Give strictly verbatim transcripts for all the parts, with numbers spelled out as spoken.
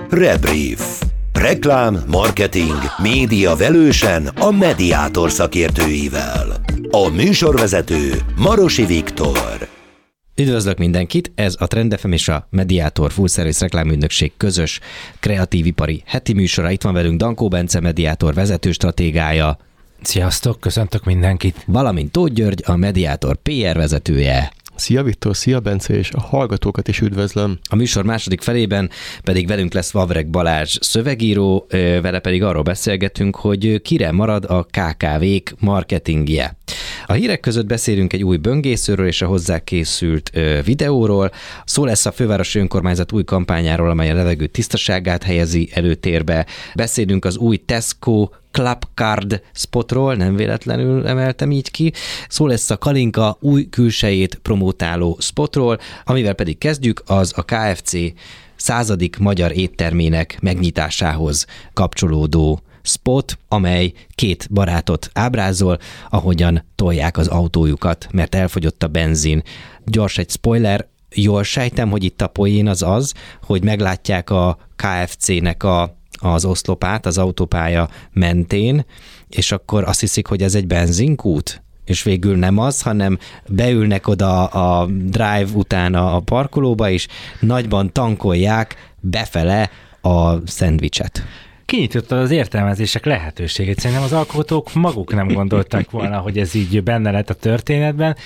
Rebrief. Reklám, marketing, média velősen a Mediator szakértőivel. A műsorvezető Marosi Viktor. Üdvözlök mindenkit, ez a Trend ef em és a Mediator Full Service reklámügynökség közös kreatív ipari heti műsora. Itt van velünk Dankó Bence, Mediator vezető stratégája. Sziasztok, köszöntök mindenkit. Valamint Tóth György, a Mediator pé er vezetője. Szia Viktor, szia Bence, és a hallgatókat is üdvözlöm. A műsor második felében pedig velünk lesz Vavreg Balázs szövegíró, vele pedig arról beszélgetünk, hogy kire marad a ká ká vék marketingje. A hírek között beszélünk egy új böngészőről és a hozzá készült videóról. Szó lesz a fővárosi önkormányzat új kampányáról, amely a levegő tisztaságát helyezi előtérbe. Beszélünk az új Tesco Clubcard spotról, nem véletlenül emeltem így ki. Szó lesz a Kalinka új külsejét promótáló spotról, amivel pedig kezdjük, az a ká ef cé századik magyar éttermének megnyitásához kapcsolódó spot, amely két barátot ábrázol, ahogyan tolják az autójukat, mert elfogyott a benzin. Gyors egy spoiler, jól sejtem, hogy itt a poén az az, hogy meglátják a ká ef cének a az oszlopát az autópálya mentén, és akkor azt hiszik, hogy ez egy benzinkút, és végül nem az, hanem beülnek oda a drive utána a parkolóba, és nagyban tankolják befele a szendvicset. Kinyitottad az értelmezések lehetőségét. Szerintem az alkotók maguk nem gondolták volna, hogy ez így benne lett a történetben.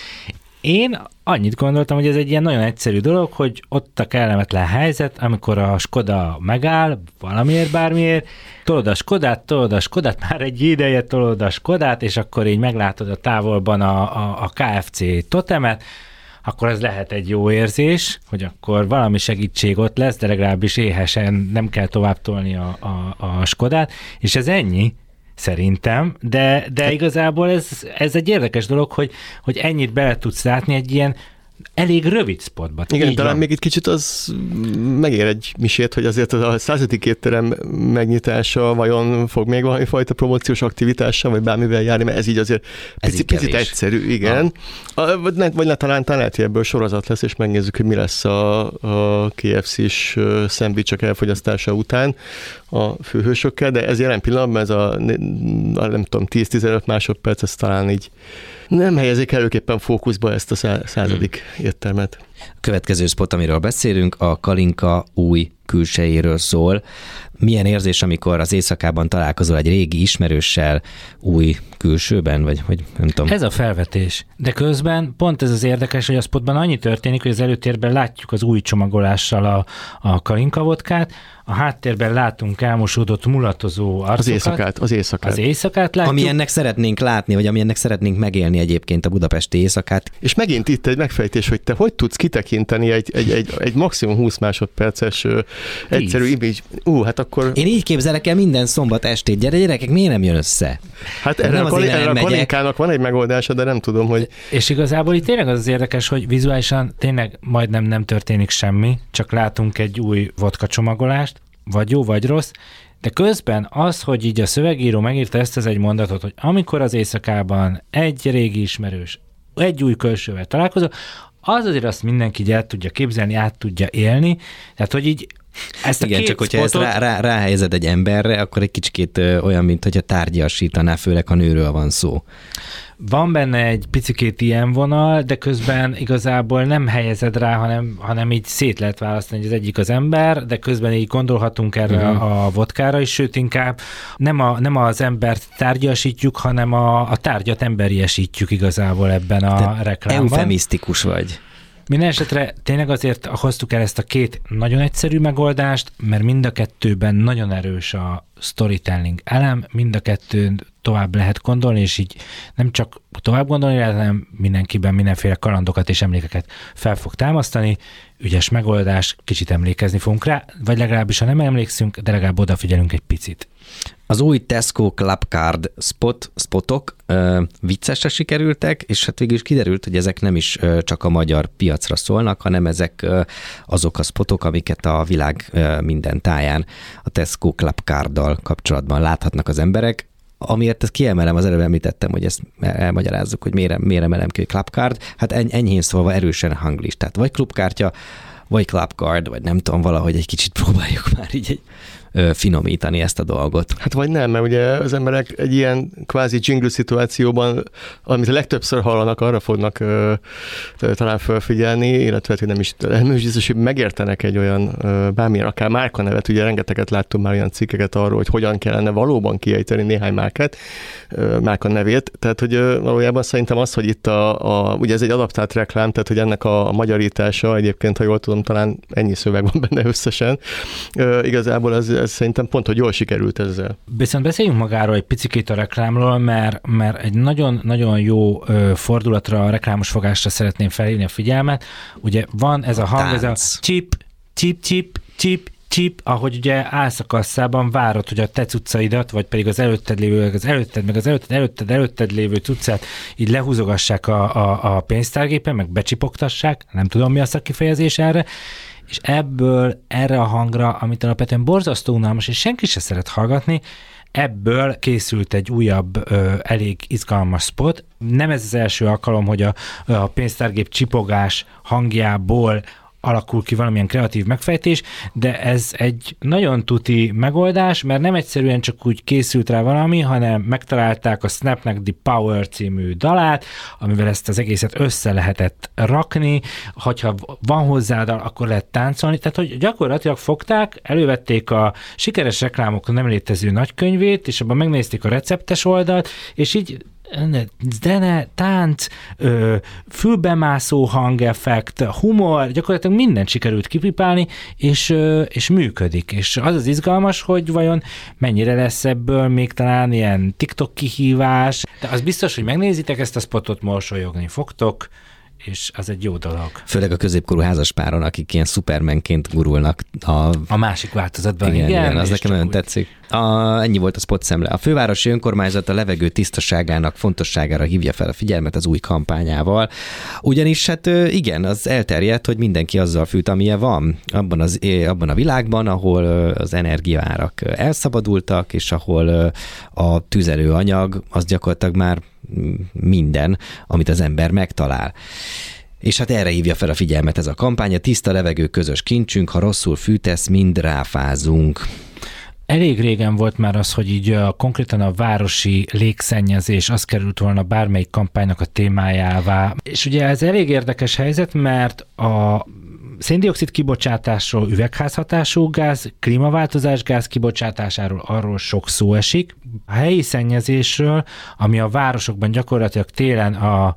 Én annyit gondoltam, hogy ez egy ilyen nagyon egyszerű dolog, hogy ott a kellemetlen helyzet, amikor a Skoda megáll, valamiért, bármiért, tolod a Skodát, tolod a Skodát, már egy ideje tolod a Skodát, és akkor így meglátod a távolban a, a, a ká ef cé totemet, akkor ez lehet egy jó érzés, hogy akkor valami segítség ott lesz, de legalábbis éhesen nem kell tovább tolni a, a, a Skodát, és ez ennyi. Szerintem, de, de igazából ez, ez egy érdekes dolog, hogy, hogy ennyit bele tudsz látni egy ilyen elég rövid spotba. Igen, talán még itt kicsit az megér egy misét, hogy azért a századik étterem megnyitása vajon fog még valami fajta promóciós aktivitással, vagy bármivel járni, mert ez így azért pici, picit egyszerű, igen. Ah. A, vagy, vagy talán, talán lehet, hogy ebből sorozat lesz, és megnézzük, hogy mi lesz a, a ká ef cés szendvicsek elfogyasztása után a főhősökkel, de ez jelen pillanatban ez a, a nem tudom, tíz-tizenöt másodperc, ez talán így nem helyezik előképpen fókuszba ezt a századik hmm. éttermet. A következő spot, amiről beszélünk, a Kalinka új külsejéről szól. Milyen érzés, amikor az éjszakában találkozol egy régi ismerőssel új külsőben, vagy hogy nem tudom. Ez a felvetés. De közben pont ez az érdekes, hogy a spotban annyi történik, hogy az előtérben látjuk az új csomagolással a, a Kalinka vodkát, a háttérben látunk elmosódott, mulatozó arcokat. Az éjszakát, az éjszakát. Az éjszakát látjuk. Amilyennek szeretnénk látni, vagy amilyennek szeretnénk megélni egyébként a budapesti éjszakát. És megint itt egy megfejtés, hogy te hogy tudsz kitekinteni egy, egy, egy, egy maximum húsz másodperces ö, egyszerű image. Ú, hát akkor... Én így képzelek el minden szombat estét. Gyere, gyerekek, miért nem jön össze? Hát erre, a, erre a Kalinkának van egy megoldása, de nem tudom, hogy... És igazából itt tényleg az az érdekes, hogy vizuálisan tényleg majdnem nem történik semmi, csak látunk egy új vodka csomagolást, vagy jó, vagy rossz, de közben az, hogy így a szövegíró megírta ezt az egy mondatot, hogy amikor az éjszakában egy régi ismerős, egy új külsővel találkozol, az azért azt mindenki így el tudja képzelni, át tudja élni, tehát hogy így ezt a igen, két csak hogyha spotot... ezt rá, rá, ráhelyezed egy emberre, akkor egy kicsikét ö, olyan, mint hogyha tárgyasítaná, főleg ha nőről van szó. Van benne egy picikét ilyen vonal, de közben igazából nem helyezed rá, hanem, hanem így szét lehet választani, hogy az egyik az ember, de közben így gondolhatunk erre uh-huh. a vodkára is, sőt inkább nem, a, nem az embert tárgyasítjuk, hanem a, a tárgyat emberiesítjük igazából ebben a de reklámban. Eufemisztikus vagy. Minden esetre tényleg azért hoztuk el ezt a két nagyon egyszerű megoldást, mert mind a kettőben nagyon erős a storytelling elem, mind a kettőn tovább lehet gondolni, és így nem csak tovább gondolni, hanem mindenkiben mindenféle kalandokat és emlékeket fel fog támasztani. Ügyes megoldás, kicsit emlékezni fogunk rá, vagy legalábbis ha nem emlékszünk, de legalább odafigyelünk egy picit. Az új Tesco Clubcard spot, spotok uh, viccesre sikerültek, és hát végül is kiderült, hogy ezek nem is uh, csak a magyar piacra szólnak, hanem ezek uh, azok a spotok, amiket a világ uh, minden táján a Tesco Clubcarddal kapcsolatban láthatnak az emberek. Amiért ezt kiemelem, az előbb említettem, hogy ezt elmagyarázzuk, hogy miért, miért emelem ki, hogy Clubcard, hát eny- enyhén szólva erősen hanglis, tehát vagy klubkártya, vagy Clubcard, vagy nem tudom, valahogy egy kicsit próbáljuk már így egy finomítani ezt a dolgot. Hát vagy nem, mert ugye az emberek egy ilyen kvázi jingle szituációban, amit a legtöbbször hallanak, arra fognak ö, talán felfigyelni, illetve hogy nem is, nem is biztos, hogy megértenek egy olyan ö, bármilyen akár márkanevet, ugye rengeteget láttunk már olyan cikkeket arról, hogy hogyan kellene valóban kiejteni néhány márkát, ö, márkanevét, tehát hogy ö, valójában szerintem az, hogy itt a, a, ugye ez egy adaptált reklám, tehát hogy ennek a, a magyarítása egyébként, ha jól tudom, talán ennyi szöveg van benne összesen, ö, igazából az ez szerintem pont, hogy jól sikerült ezzel. Viszont beszéljünk magáról egy picikét a reklámról, mert, mert egy nagyon-nagyon jó ö, fordulatra, a reklámos fogásra szeretném felhívni a figyelmet. Ugye van ez a, a hang, ez a chip, chip, chip, chip, chip, ahogy ugye állsz a kasszában, várod, hogy a te cuccaidat, vagy pedig az előtted lévő, az előtted, meg az előtted, előtted, előtted lévő cuccát így lehúzogassák a, a, a pénztárgépen, meg becsipogtassák, nem tudom mi a szakkifejezés erre, és ebből erre a hangra, amit alapvetően borzasztó unalmas, és senki se szeret hallgatni, ebből készült egy újabb, ö, elég izgalmas spot. Nem ez az első alkalom, hogy a, a pénztárgép csipogás hangjából alakul ki valamilyen kreatív megfejtés, de ez egy nagyon tuti megoldás, mert nem egyszerűen csak úgy készült rá valami, hanem megtalálták a Snapnek The Power című dalát, amivel ezt az egészet össze lehetett rakni, hogyha van hozzá dal, akkor lehet táncolni, tehát hogy gyakorlatilag fogták, elővették a sikeres reklámok nem létező nagykönyvét, és abban megnézték a receptes oldalt, és így zene, tánc, ö, fülbemászó hangeffekt, humor, gyakorlatilag mindent sikerült kipipálni, és, ö, és működik. És az az izgalmas, hogy vajon mennyire lesz ebből még talán ilyen TikTok kihívás, de az biztos, hogy megnézitek ezt a spotot, mosolyogni fogtok, és az egy jó dolog. Főleg a középkorú házaspáron, akik ilyen szupermenként gurulnak. A, a másik változatban. Igen, igen, igen az nekem nagyon úgy... tetszik. A, ennyi volt a spot szemle. A fővárosi önkormányzat a levegő tisztaságának fontosságára hívja fel a figyelmet az új kampányával. Ugyanis hát igen, az elterjedt, hogy mindenki azzal fűt, amilyen van. Abban, az, abban a világban, ahol az energiaárak elszabadultak, és ahol a tüzelőanyag az gyakorlatilag már minden, amit az ember megtalál. És hát erre hívja fel a figyelmet ez a kampány, a tiszta levegő közös kincsünk, ha rosszul fűtesz, mind ráfázunk. Elég régen volt már az, hogy így a, konkrétan a városi légszennyezés az került volna bármelyik kampánynak a témájává. És ugye ez elég érdekes helyzet, mert a széndioxid kibocsátásról, üvegházhatású gáz, klímaváltozás gáz kibocsátásáról arról sok szó esik. A helyi szennyezésről, ami a városokban gyakorlatilag télen a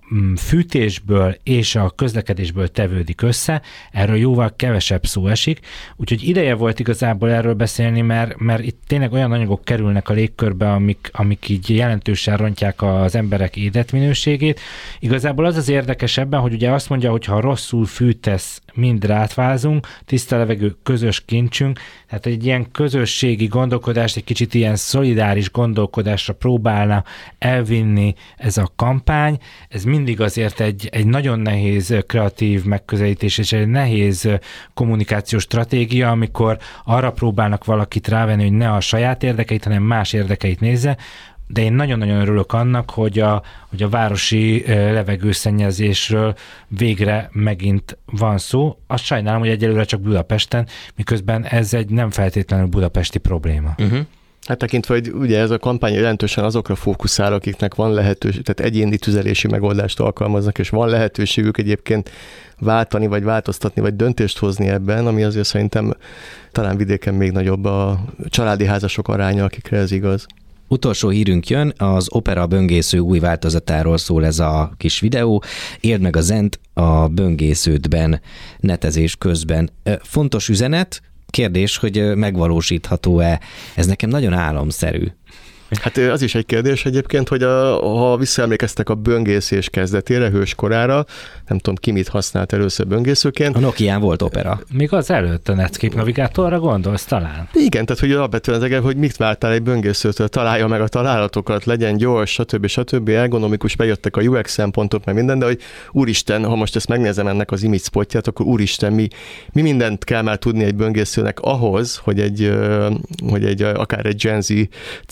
fűtésből és a közlekedésből tevődik össze, erről jóval kevesebb szó esik, úgyhogy ideje volt igazából erről beszélni, mert, mert itt tényleg olyan anyagok kerülnek a légkörbe, amik, amik így jelentősen rontják az emberek életminőségét. Igazából az az érdekes ebben, hogy ugye azt mondja, hogy ha rosszul fűtesz, mind rátvázunk, tiszta levegő közös kincsünk, tehát egy ilyen közösségi gondolkodást, egy kicsit ilyen szolidáris gondolkodásra próbálna elvinni ez a kampány. Ez mindig azért egy, egy nagyon nehéz kreatív megközelítés, és egy nehéz kommunikációs stratégia, amikor arra próbálnak valakit rávenni, hogy ne a saját érdekeit, hanem más érdekeit nézze, de én nagyon-nagyon örülök annak, hogy a, hogy a városi levegőszennyezésről végre megint van szó. Azt sajnálom, hogy egyelőre csak Budapesten, miközben ez egy nem feltétlenül budapesti probléma. Uh-huh. Hát tekintve, hogy ugye ez a kampány jelentősen azokra fókuszál, akiknek van lehetőség, tehát egyéni tüzelési megoldást alkalmaznak, és van lehetőségük egyébként váltani, vagy változtatni, vagy döntést hozni ebben, ami azért szerintem talán vidéken még nagyobb a családi házasok aránya, akikre ez igaz. Utolsó hírünk jön, az Opera böngésző új változatáról szól ez a kis videó. Érd meg a zent a böngésződben, netezés közben. Fontos üzenet, kérdés, hogy megvalósítható-e. Ez nekem nagyon álomszerű. Hát az is egy kérdés egyébként, hogy a, ha visszaemlékeztek a böngészés kezdetére, hőskorára, nem tudom ki mit használt először böngészőként. A Nokián volt Opera. Még az előtt a Netscape navigátorra gondolsz talán? Igen, tehát hogy alapvetően ezek, hogy mit vártál egy böngészőtől, találja meg a találatokat, legyen gyors, stb. stb. Ergonomikus, bejöttek a u exes szempontok, meg minden, de hogy úristen, ha most ezt megnézem ennek az image spotját, akkor úristen, mi, mi mindent kell már tudni egy böngészőnek ahhoz, hogy egy, hogy egy akár egy Gen Z célcsoport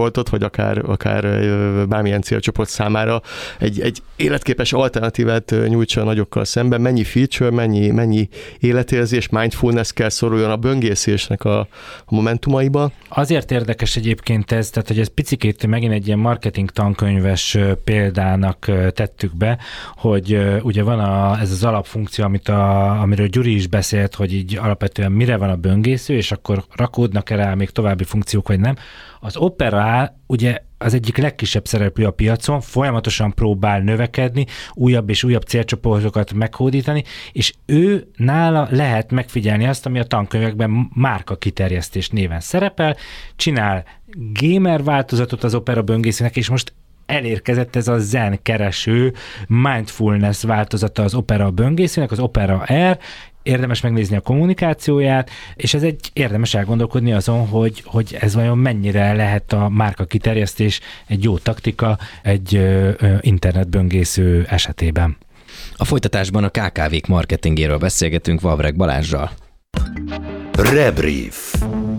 csoportot, vagy akár, akár bármilyen célcsoport számára egy, egy életképes alternatívát nyújtsa a nagyokkal szemben, mennyi feature, mennyi, mennyi életérzés, mindfulness kell szoruljon a böngészésnek a, a momentumaiba. Azért érdekes egyébként ez, tehát hogy ez picikét megint egy ilyen marketing tankönyves példának tettük be, hogy ugye van a, ez az alapfunkció, amit a, amiről Gyuri is beszélt, hogy így alapvetően mire van a böngésző, és akkor rakódnak el rá még további funkciók, vagy nem. Az Opera ugye az egyik legkisebb szereplő a piacon, folyamatosan próbál növekedni, újabb és újabb célcsoportokat meghódítani, és ő nála lehet megfigyelni azt, ami a tankönyvekben márka kiterjesztés néven szerepel, csinál gamer változatot az Opera böngészőnek, és most elérkezett ez a zen kereső mindfulness változata az Opera böngészőnek, az Opera Air, érdemes megnézni a kommunikációját, és ez egy érdemes elgondolkodni azon, hogy, hogy ez vajon mennyire lehet a márka kiterjesztés egy jó taktika egy ö, ö, internetböngésző esetében. A folytatásban a ká ká vék marketingéről beszélgetünk Vavreg Balázssal. Rebrief.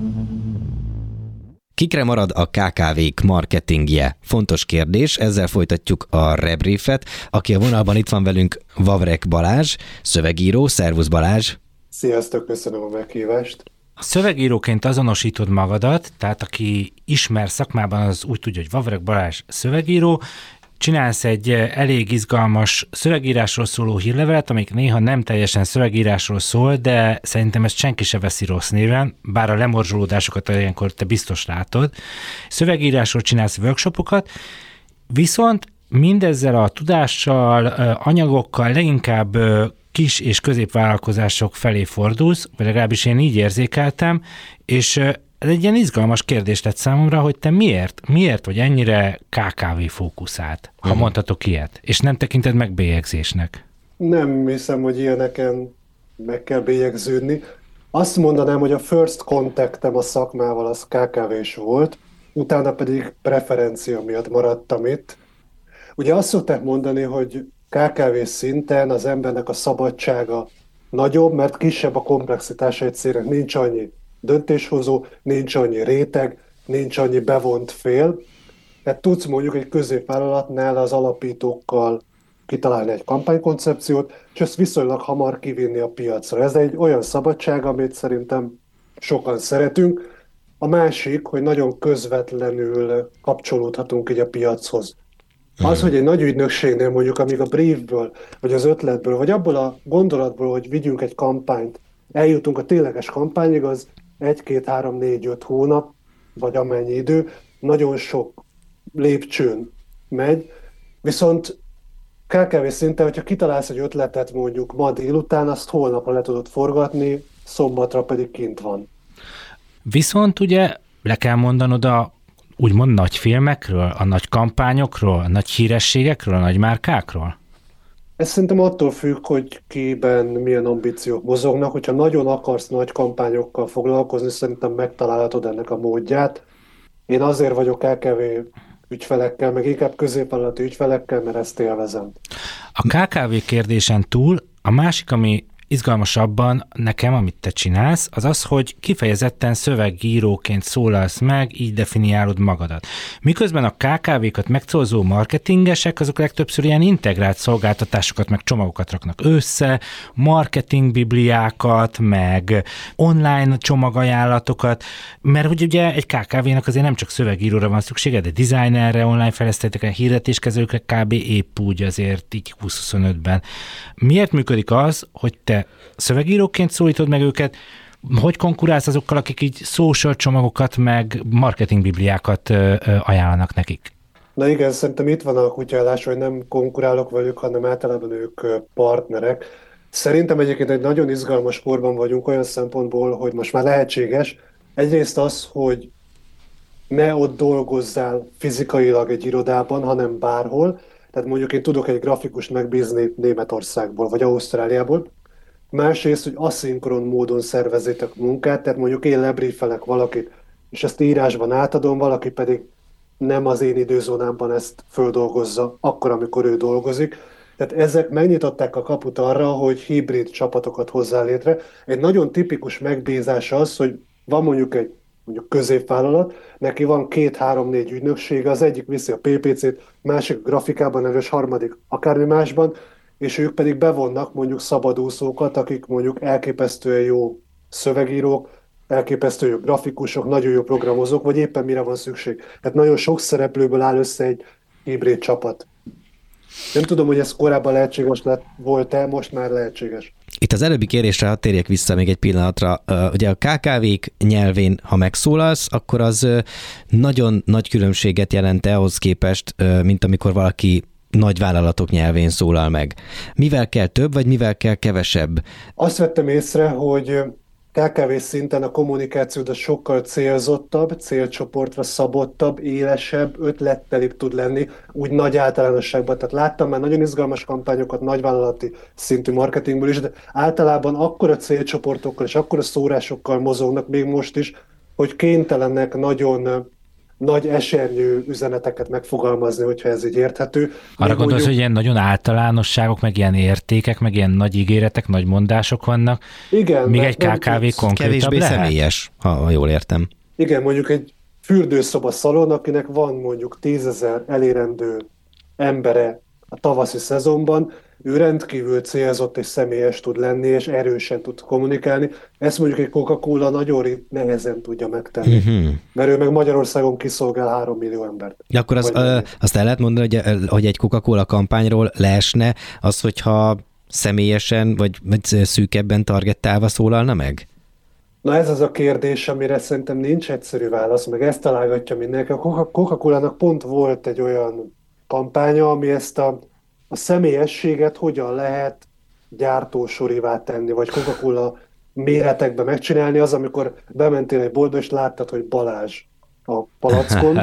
Kikre marad a ká ká vék marketingje? Fontos kérdés, ezzel folytatjuk a Rebriefet. Aki a vonalban itt van velünk, Vavreg Balázs, szövegíró. Szervusz Balázs! Sziasztok, köszönöm a meghívást! A szövegíróként azonosítod magadat, tehát aki ismer szakmában, az úgy tudja, hogy Vavreg Balázs szövegíró, csinálsz egy elég izgalmas szövegírásról szóló hírlevelet, amik néha nem teljesen szövegírásról szól, de szerintem ezt senki se veszi rossz néven, bár a lemorzsolódásokat ilyenkor te biztos látod. Szövegírásról csinálsz workshopokat, viszont mindezzel a tudással, anyagokkal leginkább kis és középvállalkozások felé fordulsz, vagy legalábbis én így érzékeltem, és ez egy ilyen izgalmas kérdés lett számomra, hogy te miért, miért vagy ennyire ká ká vé fókuszált, ha uh-huh. mondhatok ilyet, és nem tekinted meg bélyegzésnek? Nem hiszem, hogy ilyeneken meg kell bélyegződni. Azt mondanám, hogy a first contactem a szakmával az ká ká vés volt, utána pedig preferencia miatt maradtam itt. Ugye azt szokták mondani, hogy ká ká vé szinten az embernek a szabadsága nagyobb, mert kisebb a komplexitása egy cégnek, nincs annyi döntéshozó, nincs annyi réteg, nincs annyi bevont fél. Tehát tudsz mondjuk egy középvállalatnál az alapítókkal kitalálni egy kampánykoncepciót, és ezt viszonylag hamar kivinni a piacra. Ez egy olyan szabadság, amit szerintem sokan szeretünk. A másik, hogy nagyon közvetlenül kapcsolódhatunk így a piachoz. Az, hogy egy nagy ügynökségnél mondjuk, amíg a briefből, vagy az ötletből, vagy abból a gondolatból, hogy vigyünk egy kampányt, eljutunk a tényleges kampányig, az egy, két, három, négy, öt hónap, vagy amennyi idő, nagyon sok lépcsőn megy, viszont ká ká vé szinten, hogyha kitalálsz egy ötletet mondjuk ma délután, azt holnapra le tudod forgatni, szombatra pedig kint van. Viszont ugye le kell mondanod a úgymond nagy filmekről, a nagy kampányokról, a nagy hírességekről, a nagy márkákról? Ez szerintem attól függ, hogy kiben milyen ambíciók mozognak. Hogyha nagyon akarsz nagy kampányokkal foglalkozni, szerintem megtalálhatod ennek a módját. Én azért vagyok ká ká vé ügyfelekkel, meg inkább középvállalati ügyfelekkel, mert ezt élvezem. A ká ká vé kérdésen túl a másik, ami izgalmasabban nekem, amit te csinálsz, az az, hogy kifejezetten szövegíróként szólalsz meg, így definiálod magadat. Miközben a ká ká vékat megcélzó marketingesek, azok legtöbbször ilyen integrált szolgáltatásokat, meg csomagokat raknak össze, marketingbibliákat, meg online csomagajánlatokat, mert hogy ugye egy ká ká vének azért nem csak szövegíróra van szüksége, de designerre, online fejlesztőkre, hirdetéskezelőkre, kb. Épp úgy azért így húsz-huszonötben. Miért működik az, hogy te szövegíróként szólítod meg őket, hogy konkurálsz azokkal, akik így social csomagokat, meg marketingbibliákat ajánlanak nekik? Na igen, szerintem itt van a kutyállás, hogy nem konkurálok velük, hanem általában ők partnerek. Szerintem egyébként egy nagyon izgalmas korban vagyunk olyan szempontból, hogy most már lehetséges. Egyrészt az, hogy ne ott dolgozzál fizikailag egy irodában, hanem bárhol. Tehát mondjuk én tudok egy grafikust megbízni Németországból, vagy Ausztráliából. Másrészt, hogy aszinkron módon szervezzétek munkát, tehát mondjuk én lebriefelek valakit, és ezt írásban átadom, valaki pedig nem az én időzónámban ezt földolgozza, akkor, amikor ő dolgozik. Tehát ezek megnyitották a kaput arra, hogy hibrid csapatokat hozzá létre. Egy nagyon tipikus megbízás az, hogy van mondjuk egy mondjuk középvállalat, neki van két, három, négy ügynöksége, az egyik viszi a pé pé cét, másik grafikában nevős, harmadik akármi másban, és ők pedig bevonnak mondjuk szabadúszókat, akik mondjuk elképesztően jó szövegírók, elképesztő jó grafikusok, nagyon jó programozók, vagy éppen mire van szükség. Tehát nagyon sok szereplőből áll össze egy hibrid csapat. Nem tudom, hogy ez korábban lehetséges lett, volt-e, most már lehetséges. Itt az előbbi kérésre, hadd térjek vissza még egy pillanatra. Ugye a ká ká vék nyelvén, ha megszólalsz, akkor az nagyon nagy különbséget jelent ahhoz képest, mint amikor valaki nagyvállalatok nyelvén szólal meg. Mivel kell több, vagy mivel kell kevesebb? Azt vettem észre, hogy ká ká vé szinten a kommunikáció de sokkal célzottabb, célcsoportra szabottabb, élesebb, ötlettelibb tud lenni, úgy nagy általánosságban. Tehát láttam már nagyon izgalmas kampányokat nagyvállalati szintű marketingből is, de általában akkora célcsoportokkal és akkora szórásokkal mozognak még most is, hogy kénytelenek nagyon nagy esernyő üzeneteket megfogalmazni, hogyha ez így érthető. Arra még gondolsz, mondjuk... hogy ilyen nagyon általánosságok, meg ilyen értékek, meg ilyen nagy ígéretek, nagy mondások vannak. Igen. Még egy ká ká vé konkrétabb kevésbé lehet? személyes, ha, ha jól értem. Igen, mondjuk egy fürdőszoba szalon, akinek van mondjuk tízezer elérendő embere a tavaszi szezonban, ő rendkívül célzott és személyes tud lenni, és erősen tud kommunikálni. Ezt mondjuk egy Coca-Cola nagyon nehezen tudja megtenni, uh-huh. mert ő meg Magyarországon kiszolgál három millió embert. Ja, akkor az, ö, azt el lehet mondani, hogy, hogy egy Coca-Cola kampányról leesne az, hogyha személyesen vagy, vagy szűkebben targettálva szólalna meg? Na ez az a kérdés, amire szerintem nincs egyszerű válasz, meg ezt találgatja mindenki. A Coca-Colának pont volt egy olyan kampánya, ami ezt a, a személyességet hogyan lehet gyártósorivá tenni, vagy Coca-Cola méretekben megcsinálni, az, amikor bementél egy boltba, és láttad, hogy Balázs a palackon,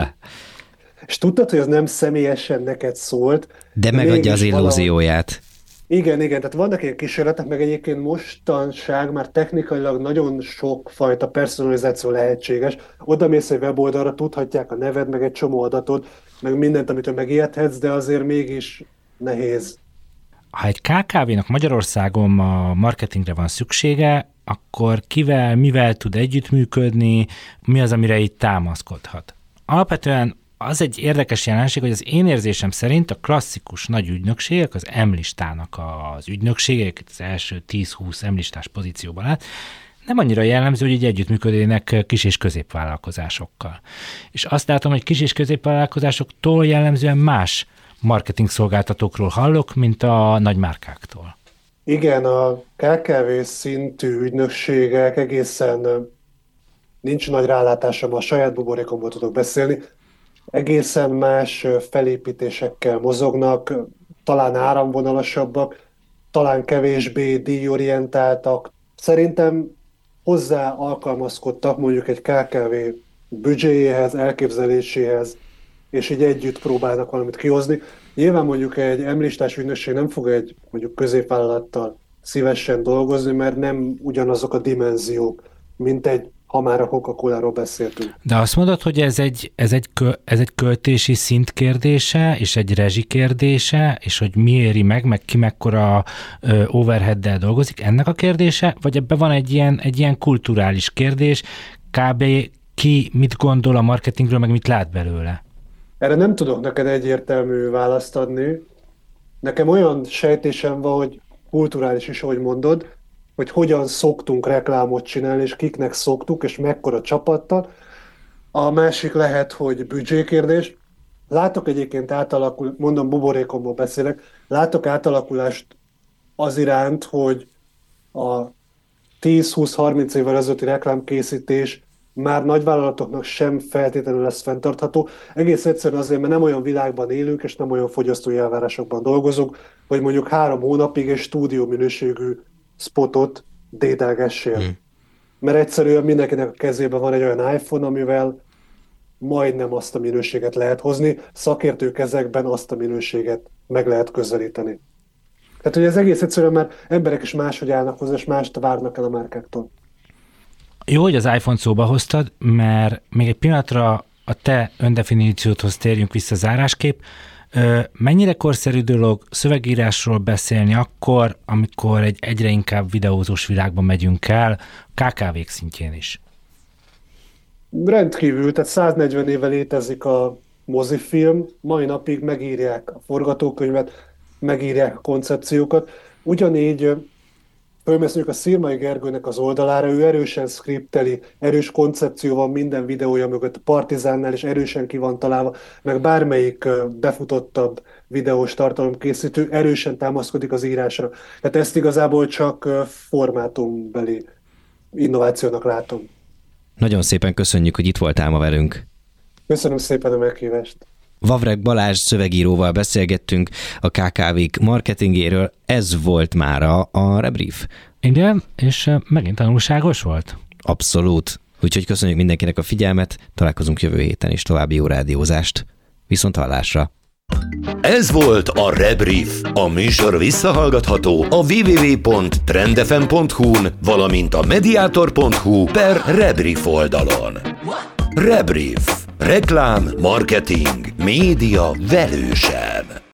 és tudtad, hogy az nem személyesen neked szólt. De megadja az illúzióját. Valami... Igen, igen, tehát vannak ilyen kísérletek, meg egyébként mostanság már technikailag nagyon sok fajta personalizáció lehetséges. Oda mész egy weboldalra, tudhatják a neved, meg egy csomó adatod, meg mindent, amitől megijedhetsz, de azért mégis nehéz. Ha egy ká ká vénak Magyarországon a marketingre van szüksége, akkor kivel, mivel tud együttműködni, mi az, amire itt támaszkodhat? Alapvetően az egy érdekes jelenség, hogy az én érzésem szerint a klasszikus nagy ügynökségek, az M-listának az ügynökségek, az első tíz-húsz M-listás pozícióban áll, nem annyira jellemző, hogy így együttműködnének kis- és középvállalkozásokkal. És azt látom, hogy kis- és középvállalkozásoktól jellemzően más marketing szolgáltatókról hallok, mint a nagymárkáktól. Igen, a ká ká vé szintű ügynökségek egészen nincs nagy rálátásom, a saját buborékomból tudok beszélni, egészen más felépítésekkel mozognak, talán áramvonalasabbak, talán kevésbé díjorientáltak. Szerintem hozzá alkalmazkodtak mondjuk egy ká ká vé büdzséjéhez, elképzeléséhez, és így együtt próbálnak valamit kihozni. Nyilván mondjuk egy M-listás ügynökség nem fog egy mondjuk középvállalattal szívesen dolgozni, mert nem ugyanazok a dimenziók, mint egy, ha már a Coca-Coláról beszéltünk. De azt mondod, hogy ez egy, ez egy, kö, ez egy költési szint kérdése, és egy rezsi kérdése, és hogy mi éri meg, meg ki mekkora ö, overheaddel dolgozik, ennek a kérdése, vagy ebben van egy ilyen, egy ilyen kulturális kérdés, kb. Ki mit gondol a marketingről, meg mit lát belőle? Erre nem tudok neked egyértelmű választ adni. Nekem olyan sejtésem van, hogy kulturális is, ahogy mondod, hogy hogyan szoktunk reklámot csinálni, és kiknek szoktuk, és mekkora csapattal. A másik lehet, hogy büdzsékérdés. Látok egyébként átalakul, mondom, buborékomból beszélek, látok átalakulást az iránt, hogy a tíz-húsz-harminc évvel ezelőtti reklámkészítés már nagyvállalatoknak sem feltétlenül lesz fenntartható. Egész egyszerűen azért, mert nem olyan világban élünk, és nem olyan fogyasztói elvárásokban dolgozunk, hogy mondjuk három hónapig egy stúdió minőségű spotot dédelgessél. Hmm. Mert egyszerűen mindenkinek a kezében van egy olyan iPhone, amivel majdnem azt a minőséget lehet hozni, szakértő kezekben azt a minőséget meg lehet közelíteni. Tehát, hogy ez egész egyszerűen már emberek is máshogy állnak hozzá, és mást várnak el a márkáktól. Jó, hogy az iPhone szóba hoztad, mert még egy pillanatra a te öndefiníciódhoz térjünk vissza zárásképp. Mennyire korszerű dolog szövegírásról beszélni akkor, amikor egy egyre inkább videózós világban megyünk el, ká ká vék szintjén is? Rendkívül, tehát száznegyven éve létezik a mozifilm, mai napig megírják a forgatókönyvet, megírják a koncepciókat. Ugyanígy fölmész mondjuk a Szirmai Gergőnek az oldalára, ő erősen skripteli, erős koncepció van minden videója mögött, a Partizánnál is erősen ki van találva, meg bármelyik befutottabb videós tartalomkészítő erősen támaszkodik az írásra. Tehát ezt igazából csak formátumbeli innovációnak látom. Nagyon szépen köszönjük, hogy itt voltál ma velünk. Köszönöm szépen a meghívást. Vavreg Balázs szövegíróval beszélgettünk a ká ká vék marketingéről. Ez volt mára a Rebrief. Igen, és megint tanulságos volt. Abszolút. Úgyhogy köszönjük mindenkinek a figyelmet, találkozunk jövő héten is, további jó rádiózást. Viszont hallásra. Ez volt a Rebrief. A műsor visszahallgatható a double-u double-u double-u pont trendfm pont hu-n, valamint a mediator pont hu per Rebrief oldalon. Rebrief. Reklám, marketing, média velősen.